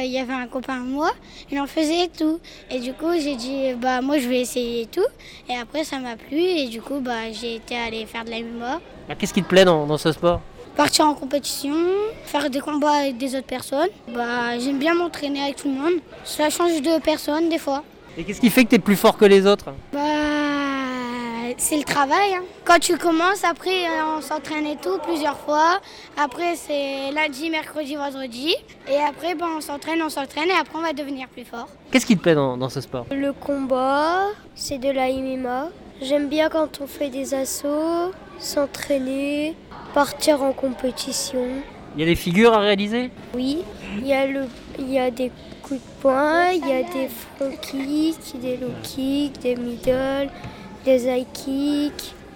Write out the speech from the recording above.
il y avait un copain à moi, il en faisait et tout. Et du coup, j'ai dit, moi, je vais essayer et tout. Et après, ça m'a plu. Et du coup, j'ai été aller faire de la MMA. Qu'est-ce qui te plaît dans ce sport ? Partir en compétition, faire des combats avec des autres personnes. J'aime bien m'entraîner avec tout le monde. Ça change de personne des fois. Et qu'est-ce qui fait que tu es plus fort que les autres ? C'est le travail. Quand tu commences, après on s'entraîne et tout plusieurs fois. Après c'est lundi, mercredi, vendredi. Et après on s'entraîne et après on va devenir plus fort. Qu'est-ce qui te plaît dans ce sport ? Le combat, c'est de la MMA. J'aime bien quand on fait des assauts, s'entraîner, partir en compétition. Il y a des figures à réaliser ? Oui, il y a des coups de poing, il y a des front kicks, des low kicks, des middle, des high kicks.